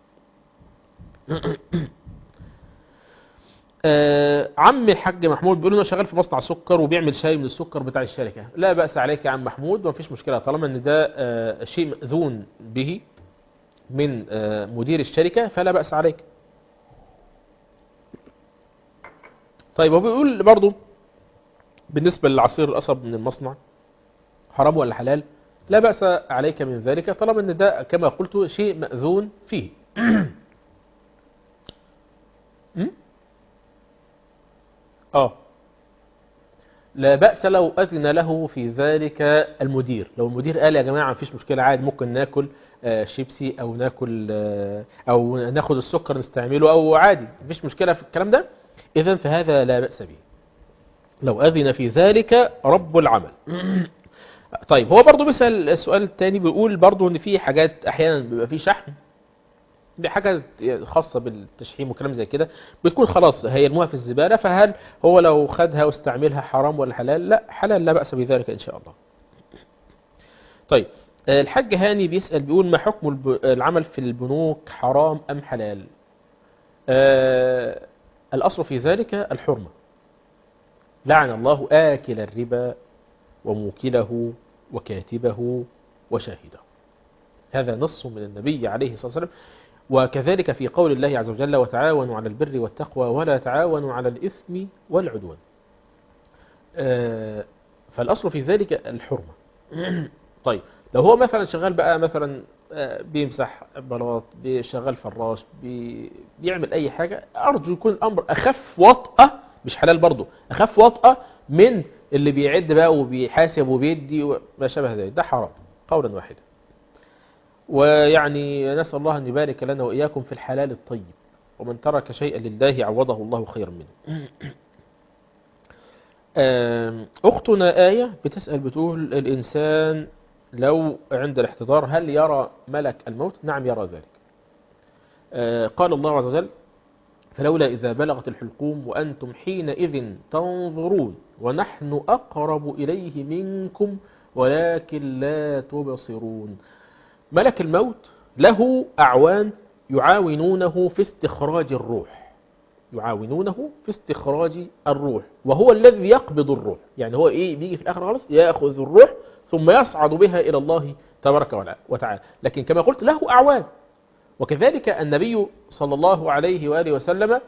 آه عم الحاج محمود بيقول انه شغال في مصنع سكر وبيعمل شاي من السكر بتاع الشركه. لا باس عليك يا عم محمود، ما فيش مشكله طالما ان ده آه شيء مأذون به من آه مدير الشركه فلا باس عليك. طيب هو بيقول برضو بالنسبه للعصير القصب من المصنع حرام ولا حلال؟ لا باس عليك من ذلك طالما ان ده كما قلت شيء مأذون فيه. اه لا بأس لو أذن له في ذلك المدير. لو المدير قال يا جماعة مفيش مشكلة عادي ممكن ناكل آه شيبسي أو ناكل آه أو ناخد السكر نستعمله أو عادي مفيش مشكلة في الكلام ده، إذن فهذا لا بأس به لو أذن في ذلك رب العمل. طيب هو برضو بيسأل السؤال الثاني بيقول برضو إن في حاجات أحيانا بيبقى في شحن بحاجة خاصة بالتشحيم وكلام زي كده بتكون خلاص هيرموها في الزبالة، فهل هو لو خدها واستعملها حرام ولا حلال؟ لا حلال لا بأس بذلك إن شاء الله. طيب الحاج هاني بيسأل بيقول ما حكم العمل في البنوك حرام أم حلال؟ آه الأصل في ذلك الحرمة. لعن الله آكل الربا وموكله وكاتبه وشاهده. هذا نص من النبي عليه الصلاة والسلام. وكذلك في قول الله عز وجل وتعاونوا على البر والتقوى ولا تعاونوا على الإثم والعدوان. آه فالأصل في ذلك الحرمة. طيب لو هو مثلا شغال بقى مثلا آه بيمسح بلاط بيشغل فراش بي بيعمل أي حاجة، أرجو يكون الأمر أخف وطأة مش حلال برضو، أخف وطأة من اللي بيعد بقى وبيحاسب وبيدي وما شابه ذلك، ده حرام قولا واحدا. ويعني نسأل الله أن يبارك لنا وإياكم في الحلال الطيب، ومن ترك شيئا لله عوضه الله خيرا منه. أختنا آية بتسأل بتقول الإنسان لو عند الاحتضار هل يرى ملك الموت؟ نعم يرى ذلك. قال الله عز وجل فلولا إذا بلغت الحلقوم وأنتم حينئذ تنظرون ونحن أقرب إليه منكم ولكن لا تبصرون. ملك الموت له أعوان يعاونونه في استخراج الروح، يعاونونه في استخراج الروح، وهو الذي يقبض الروح. يعني هو إيه بيجي في الآخر خالص يأخذ الروح ثم يصعد بها إلى الله تبارك وتعالى. لكن كما قلت له أعوان. وكذلك النبي صلى الله عليه وآله وسلم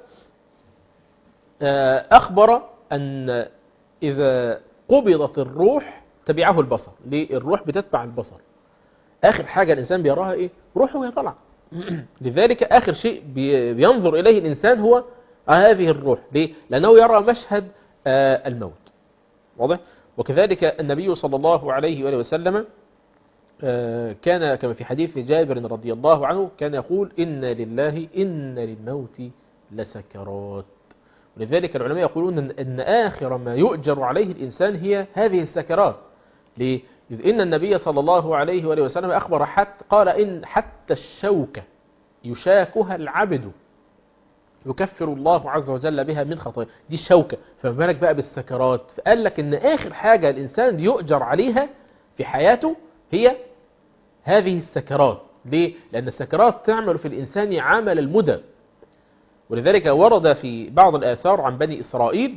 أخبر أن إذا قبضت الروح تبعه البصر. ليه؟ الروح بتتبع البصر. آخر حاجة الإنسان بيراها إيه؟ روحه وهي طالعة. لذلك آخر شيء بينظر إليه الإنسان هو هذه الروح. ليه؟ لأنه يرى مشهد الموت. واضح؟ وكذلك النبي صلى الله عليه وآله وسلم كان كما في حديث جابر رضي الله عنه كان يقول إن لله إن للموت لسكرات. ولذلك العلماء يقولون أن آخر ما يؤجر عليه الإنسان هي هذه السكرات. ليه؟ إذ إن النبي صلى الله عليه وآله وسلم أخبر حتى قال إن حتى الشوكة يشاكها العبد يكفر الله عز وجل بها من خطايا. دي الشوكة، فما بالك بقى بالسكرات. فقال لك إن آخر حاجة الإنسان يؤجر عليها في حياته هي هذه السكرات. ليه؟ لأن السكرات تعمل في الإنسان عمل المدى. ولذلك ورد في بعض الآثار عن بني إسرائيل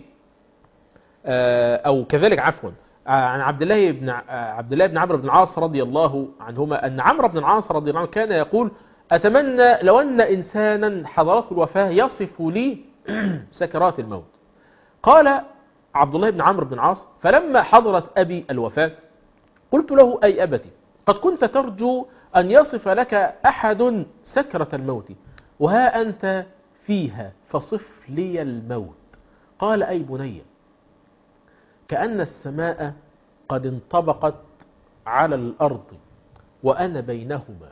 أو كذلك عفوا عن عبد الله بن عبد الله بن عمرو بن العاص رضي الله عنهما أن عمرو بن العاص رضي الله عنه كان يقول أتمنى لو أن إنسانا حضرته الوفاة يصف لي سكرات الموت. قال عبد الله بن عمرو بن العاص فلما حضرت أبي الوفاة قلت له أي أبتي قد كنت ترجو أن يصف لك أحد سكرة الموت وها أنت فيها فصف لي الموت. قال أي بني كأن السماء قد انطبقت على الأرض وأنا بينهما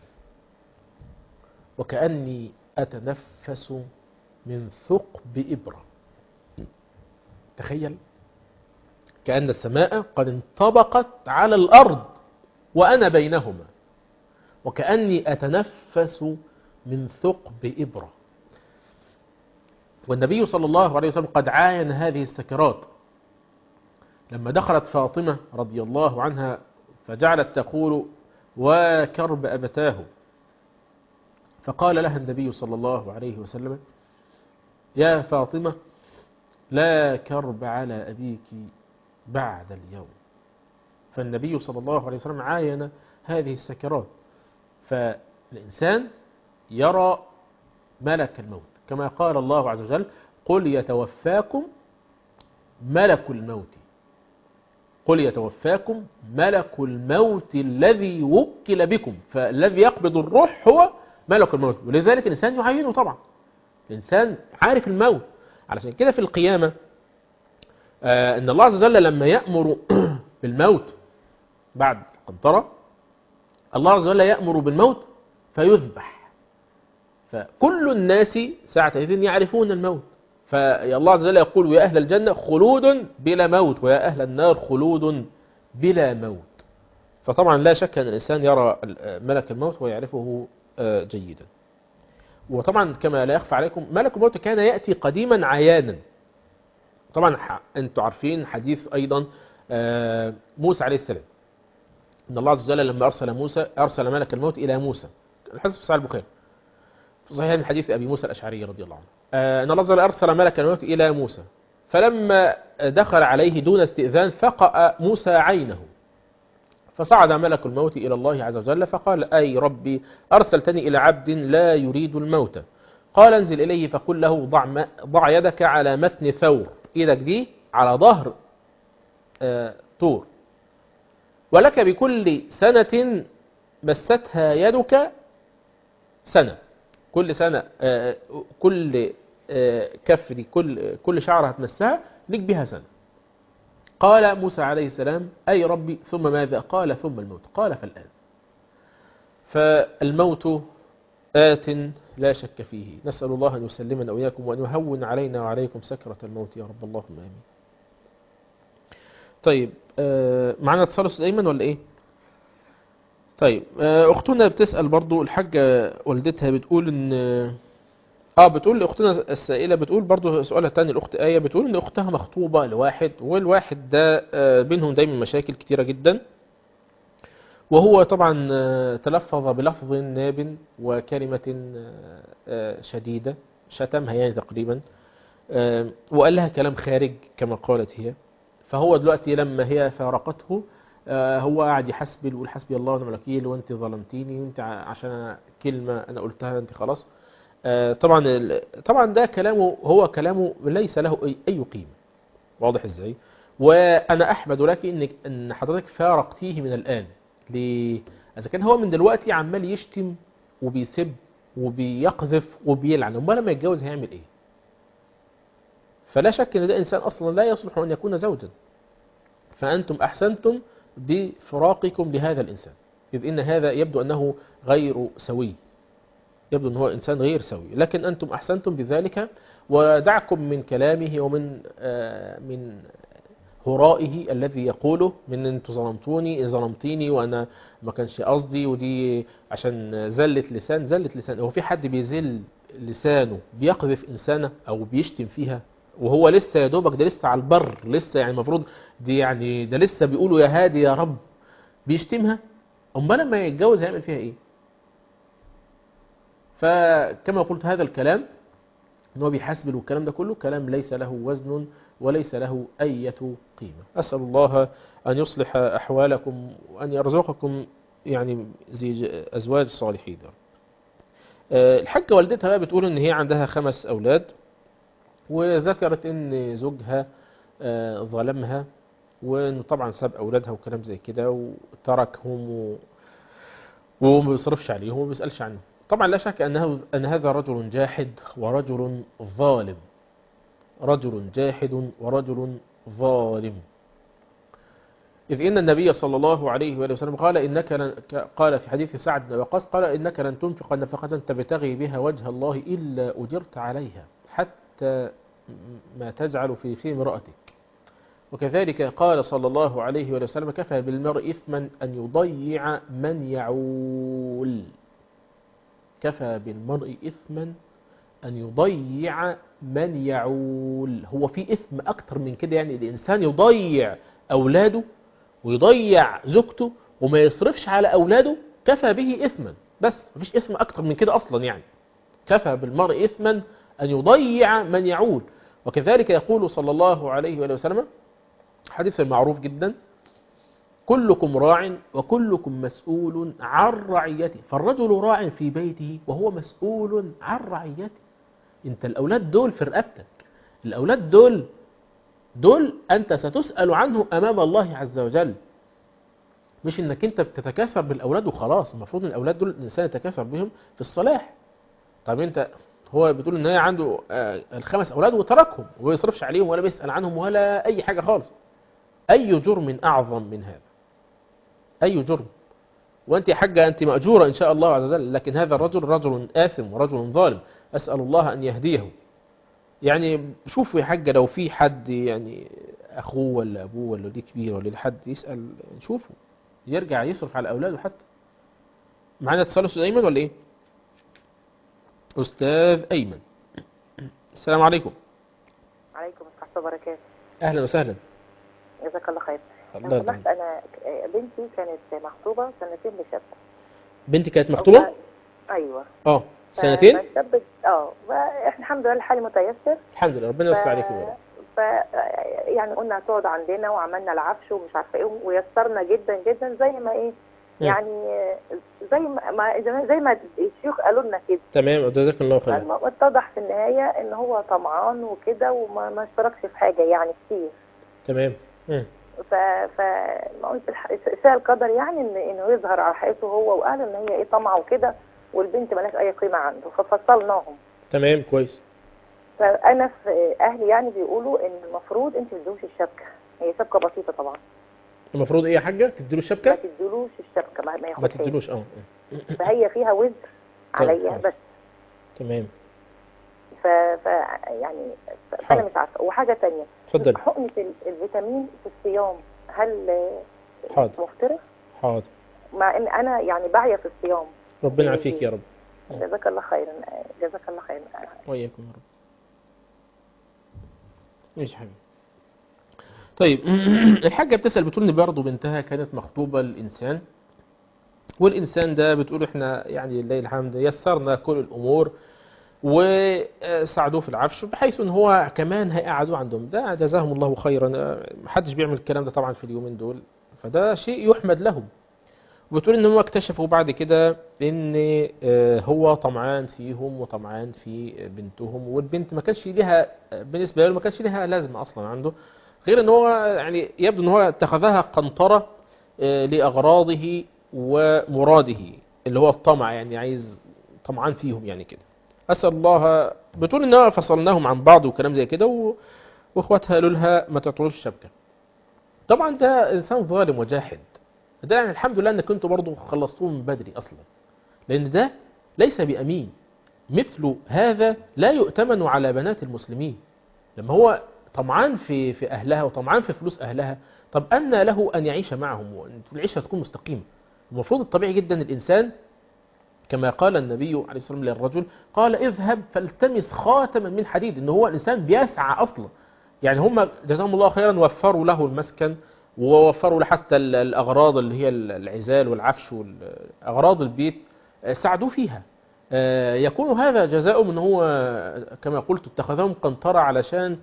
وكأني أتنفس من ثقب إبرة. تخيل كأن السماء قد انطبقت على الأرض وأنا بينهما وكأني أتنفس من ثقب إبرة. والنبي صلى الله عليه وسلم قد عاين هذه السكرات لما دخلت فاطمة رضي الله عنها فجعلت تقول وكرب أبتاه، فقال لها النبي صلى الله عليه وسلم يا فاطمة لا كرب على أبيك بعد اليوم. فالنبي صلى الله عليه وسلم عاين هذه السكرات، فالإنسان يرى ملك الموت كما قال الله عز وجل قل يتوفاكم ملك الموت، قل يتوفاكم ملك الموت الذي وكل بكم، فالذي يقبض الروح هو ملك الموت. ولذلك الإنسان يعينه طبعا، الإنسان عارف الموت. علشان كده في القيامة آه إن الله عز وجل لما يأمر بالموت بعد قنطرة، الله عز وجل يأمر بالموت فيذبح، فكل الناس ساعتئذ يعرفون الموت، فالله عز وجل يقول يا أهل الجنة خلود بلا موت ويا أهل النار خلود بلا موت. فطبعا لا شك أن الإنسان يرى ملك الموت ويعرفه جيدا. وطبعا كما لا يخفى عليكم ملك الموت كان يأتي قديما عيانا. طبعا أنتم عارفين حديث أيضا موسى عليه السلام، إن الله عز وجل لما أرسل موسى أرسل ملك الموت إلى موسى، الحديث في صحيح البخاري في صحيح من حديث أبي موسى الأشعري رضي الله عنه، أن الله عز وجل أرسل ملك الموت إلى موسى، فلما دخل عليه دون استئذان فقأ موسى عينه، فصعد ملك الموت إلى الله عز وجل فقال أي ربي أرسلتني إلى عبد لا يريد الموت، قال انزل إليه فقل له ضع, ضع يدك على متن ثور، إيدك دي على ظهر آه طور، ولك بكل سنة مستها يدك سنة، كل سنة آه كل آه كف دي كل, كل شعر هتمسها لك بها سنة. قال موسى عليه السلام أي ربي ثم ماذا؟ قال ثم الموت، قال فالآن. فالموت آت لا شك فيه، نسأل الله أن يسلمنا وإياكم وأن يهون علينا وعليكم سكرة الموت يا رب، اللهم آمين. طيب آه معنا اتصال أستاذ أيمن ولا إيه؟ طيب آه أختنا بتسأل برضو، الحاجة والدتها بتقول إن اه بتقول لاختنا السائله، بتقول برضو سؤالها الثاني الاخت ايه، بتقول ان اختها مخطوبه لواحد، والواحد ده بينهم دايما مشاكل كتيره جدا، وهو طبعا تلفظ بلفظ ناب وكلمه شديده شتمها يعني تقريبا، وقال لها كلام خارج كما قالت هي. فهو دلوقتي لما هي فارقته هو قاعد يحسبل ويقول حسبي الله ونعم الوكيل وانت ظلمتيني وانت عشان كلمه انا قلتها انت خلاص. طبعا طبعا ده كلامه هو كلامه ليس له اي قيمه، واضح ازاي؟ وانا احمد لك انك ان حضرتك فارقتيه من الان، ليه؟ اذا كان هو من دلوقتي عمال يشتم وبيسب وبيقذف وبيلعن، امال لما يتجوز هيعمل ايه؟ فلا شك ان ده انسان اصلا لا يصلح ان يكون زوجا، فانتم احسنتم بفراقكم لهذا الانسان، اذ ان هذا يبدو انه غير سوي، يبدو أنه هو إنسان غير سوي، لكن أنتم أحسنتم بذلك، ودعكم من كلامه ومن آه من هرائه الذي يقوله من أنتم ظلمتوني ظلمتيني وأنا ما كانش قصدي ودي عشان زلة لسان. زلة لسان هو في حد بيزل لسانه بيقذف إنسانة أو بيشتم فيها وهو لسه يا دوبك ده لسه على البر، لسه يعني المفروض دي يعني ده لسه بيقولوا يا هادي يا رب بيشتمها، أما لما يتجوز هيعمل فيها إيه؟ فكما قلت هذا الكلام ان هو بيحاسبل والكلام ده كله كلام ليس له وزن وليس له أي قيمة. أسأل الله أن يصلح أحوالكم وأن يرزقكم يعني زي أزواج صالحين. الحاجة والدتها بقى بتقول ان هي عندها خمس أولاد، وذكرت ان زوجها ظلمها وانه طبعا ساب أولادها وكلام زي كده وتركهم وما بيصرفش عليهم وما بيسألش عنهم. طبعا لا شك أنه أن هذا رجل جاحد ورجل ظالم، رجل جاحد ورجل ظالم، إذ إن النبي صلى الله عليه وآله وسلم قال إنك لن قال في حديث سعد بن وقاص قال إنك لن تنفق نفقة تبتغي بها وجه الله إلا أجرت عليها حتى ما تجعل في في امرأتك. وكذلك قال صلى الله عليه وآله وسلم كفى بالمرء إثما أن يضيع من يعول، كفى بالمرء إثما أن يضيع من يعول. هو في إثم أكتر من كده؟ يعني الإنسان يضيع أولاده ويضيع زوجته وما يصرفش على أولاده كفى به إثما، بس مفيش إثم أكتر من كده أصلا. يعني كفى بالمرء إثما أن يضيع من يعول. وكذلك يقول صلى الله عليه وآله وسلم حديث المعروف جدا: كلكم راع وكلكم مسؤول عن رعيته. فالرجل راع في بيته وهو مسؤول عن رعيته. انت الأولاد دول في رقبتك، الأولاد دول دول أنت ستسأل عنه أمام الله عز وجل، مش انك انت بتتكاثر بالأولاد وخلاص. المفروض ان الأولاد دول الإنسان يتكاثر بهم في الصلاح. طب انت هو بتقول ان هي عنده الخمس أولاد وتركهم وما يصرفش عليهم ولا بيسأل عنهم ولا أي حاجة خالص. أي جرم أعظم من هذا؟ أي جرم؟ وأنت يا حاجة أنت مأجورة إن شاء الله عز وجل، لكن هذا الرجل رجل آثم ورجل ظالم، أسأل الله أن يهديه. يعني شوفوا يا حاجة لو في حد يعني أخوه ولا أبوه ولا ليه كبير ولا ليه حد يسأل، شوفوا يرجع يصرف على أولاده حتى. معنا اتصال أستاذ أيمن ولا إيه؟ أستاذ أيمن، السلام عليكم. عليكم السلام وبركاته. أهلا وسهلا. جزاك الله خير. الله لو سمحت انا بنتي كانت مخطوبه سنتين لشاب. بنتي كانت مخطوبه؟ ايوه. اه سنتين؟ فالشاب اه احنا الحمد لله الحال متيسر. الحمد لله ربنا يوسع عليكم يا رب. ف يعني قلنا هتقعد عندنا وعملنا العفش ومش عارفه ايه ويسرنا جدا جدا زي ما ايه م. يعني زي ما زي ما الشيوخ قالوا لنا كده. تمام جزاك الله خير. اتضح في النهايه ان هو طمعان وكده وما ما اشتركش في حاجه يعني كتير. تمام. م. ف ف ما قلت ساء القدر يعني ان انه يظهر على حقيقته هو واهله ان هي ايه طمعه وكده والبنت مالهاش اي قيمه عنده ففصلناهم. تمام كويس. فانا في اهلي يعني بيقولوا ان المفروض انت ما تديلوش الشبكه، هي شبكه بسيطه طبعا. المفروض ايه يا حاجه؟ تديله الشبكه؟ ما تديلوش الشبكه ما ياخدهاش. ما تديلوش اه. فهي فيها وزر عليا بس. تمام. ف... ف يعني فانا مش عارفه. وحاجه ثانيه اتفضل. حقنه الفيتامين في الصيام هل حاضر مفترض؟ حاضر. مع ان انا يعني باعيه في الصيام. ربنا يعافيك يا رب. جزاك الله خيرا. جزاك الله خيرا. وإياكم يا رب. ماشي حبيبي. طيب الحاجة بتسأل بتقول ان برضه بنتها كانت مخطوبة للإنسان، والإنسان ده بتقول احنا يعني لله الحمد يسرنا كل الأمور وساعدوه في العفش بحيث ان هو كمان هيقعدوه عندهم. ده جزاهم الله خيرا. محدش بيعمل الكلام ده طبعا في اليومين دول، فده شيء يحمد لهم. وبتقول ان هم اكتشفوا بعد كده ان هو طمعان فيهم وطمعان في بنتهم، والبنت ما كانش ليها بالنسبه له ما كانش ليها لازمه اصلا عنده، غير ان هو يعني يبدو ان هو اتخذها قنطره لاغراضه ومراده اللي هو الطمع، يعني عايز طمعان فيهم يعني كده. اسال الله. بتقول ان فصلناهم عن بعض وكلام زي كده، واخواتها قالوا لها ما تعطولوش الشبكه. طبعا ده انسان ظالم وجاحد. ده يعني الحمد لله انك كنتوا برضو خلصتوه من بدري اصلا، لان ده ليس بامين. مثل هذا لا يؤتمن على بنات المسلمين. لما هو طمعان في في اهلها وطمعان في فلوس اهلها، طب ان له ان يعيش معهم والعيشه تكون مستقيمه. المفروض الطبيعي جدا الانسان كما قال النبي عليه الصلاه والسلام للرجل، قال اذهب فالتمس خاتما من حديد. ان هو الانسان بيسعى اصلا. يعني هم جزاهم الله خيرا وفروا له المسكن ووفروا له حتى الأغراض اللي هي العزال والعفش والأغراض البيت ساعدوا فيها. يكون هذا جزاء من هو كما قلت اتخذهم قنطرة علشان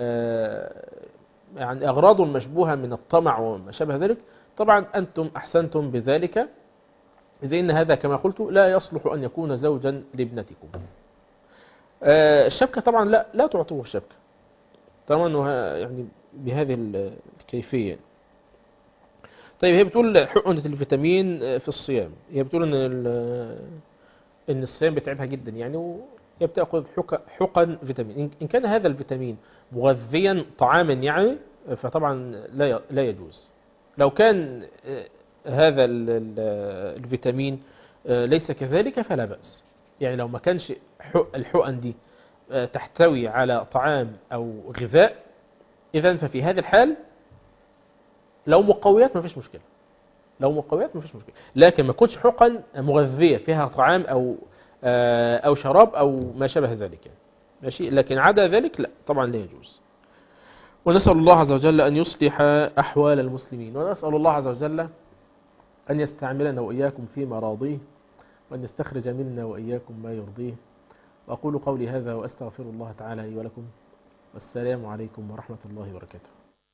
يعني أغراض مشبوهة من الطمع وما شابه ذلك. طبعا أنتم أحسنتم بذلك، إذ إن هذا كما قلت لا يصلح أن يكون زوجا لابنتكم. الشبكة طبعا لا لا تعطوه الشبكة طبعا يعني بهذه الكيفية. طيب هي بتقول حقنة الفيتامين في الصيام. هي بتقول ان ان الصيام بيتعبها جدا يعني، وهي بتاخذ حقن فيتامين. ان كان هذا الفيتامين مغذيا طعاما يعني فطبعا لا لا يجوز. لو كان هذا الفيتامين ليس كذلك فلا بأس. يعني لو ما كانش الحقن دي تحتوي على طعام او غذاء، اذا ففي هذه الحال لو مقويات ما فيش مشكلة. لو مقويات ما فيش مشكلة، لكن ما تكونش حقن مغذية فيها طعام أو أو شراب أو ما شابه ذلك يعني. ماشي، لكن عدا ذلك لا طبعا لا يجوز. ونسأل الله عز وجل أن يصلح أحوال المسلمين، ونسأل الله عز وجل أن يستعملنا وإياكم في مراضيه، وأن يستخرج منا وإياكم ما يرضيه. وأقول قولي هذا وأستغفر الله تعالى لي ولكم، والسلام عليكم ورحمة الله وبركاته.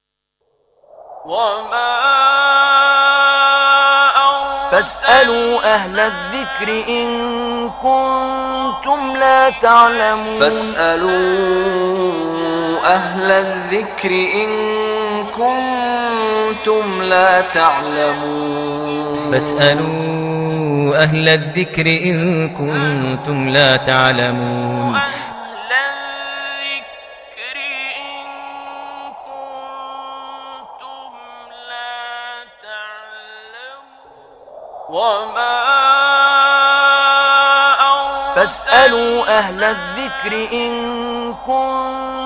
وما فاسألوا أهل الذكر إن كنتم لا تعلمون فاسألوا أهل الذكر إن كنتم لا تعلمون فاسألوا أهل الذكر إن كنتم لا تعلمون وما فاسألوا أهل الذكر إن كنتم